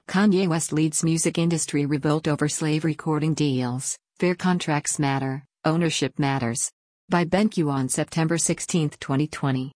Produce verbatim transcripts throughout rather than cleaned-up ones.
Kanye West leads music industry revolt over slave recording deals. Fair contracts matter, ownership matters. By BenQ on September sixteenth, twenty twenty.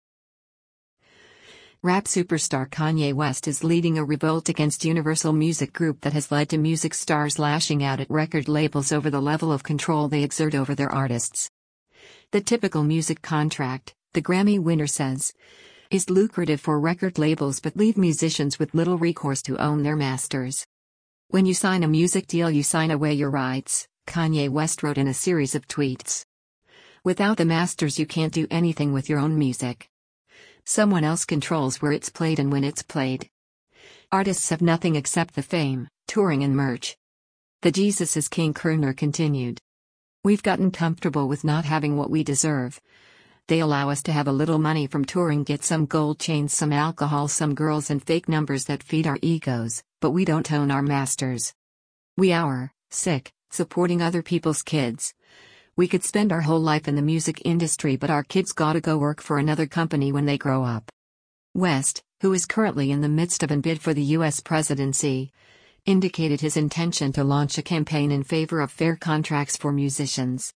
Rap superstar Kanye West is leading a revolt against Universal Music Group that has led to music stars lashing out at record labels over the level of control they exert over their artists. The typical music contract, the Grammy winner says, is lucrative for record labels but leave musicians with little recourse to own their masters. When you sign a music deal, you sign away your rights, Kanye West wrote in a series of tweets. Without the masters, you can't do anything with your own music. Someone else controls where it's played and when it's played. Artists have nothing except the fame, touring and merch. The Jesus is King crooner continued. We've gotten comfortable with not having what we deserve. They allow us to have a little money from touring, get some gold chains, some alcohol, some girls and fake numbers that feed our egos, but we don't own our masters. We are sick, supporting other people's kids. We could spend our whole life in the music industry, but our kids gotta go work for another company when they grow up. West, who is currently in the midst of a bid for the U S presidency, indicated his intention to launch a campaign in favor of fair contracts for musicians.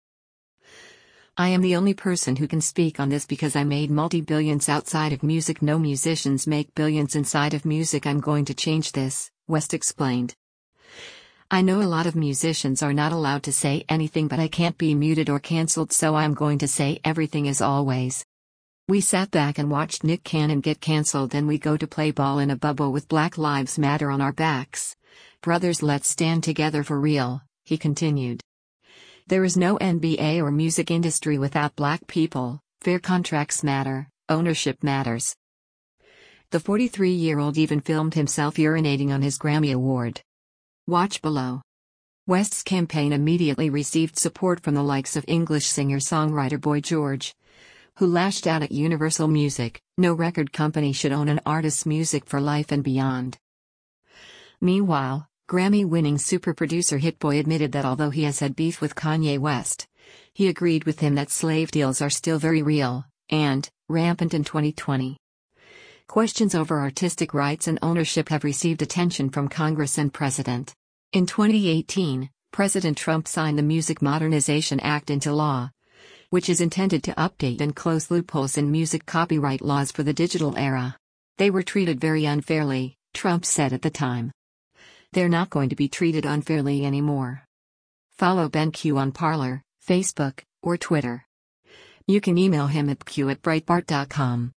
I am the only person who can speak on this because I made multi-billions outside of music. No musicians make billions inside of music. I'm going to change this, West explained. I know a lot of musicians are not allowed to say anything, but I can't be muted or cancelled, so I'm going to say everything as always. We sat back and watched Nick Cannon get cancelled, and we go to play ball in a bubble with Black Lives Matter on our backs. Brothers, let's stand together for real, he continued. There is no N B A or music industry without black people. Fair contracts matter, ownership matters. The forty-three-year-old even filmed himself urinating on his Grammy Award. Watch below. West's campaign immediately received support from the likes of English singer-songwriter Boy George, who lashed out at Universal Music. No record company should own an artist's music for life and beyond. Meanwhile, Grammy-winning super producer Hit Boy admitted that although he has had beef with Kanye West, he agreed with him that slave deals are still very real and rampant in twenty twenty. Questions over artistic rights and ownership have received attention from Congress and President. In twenty eighteen, President Trump signed the Music Modernization Act into law, which is intended to update and close loopholes in music copyright laws for the digital era. They were treated very unfairly, Trump said at the time. They're not going to be treated unfairly anymore. Follow BenQ on Parler, Facebook, or Twitter. You can email him at q at breitbart dot com.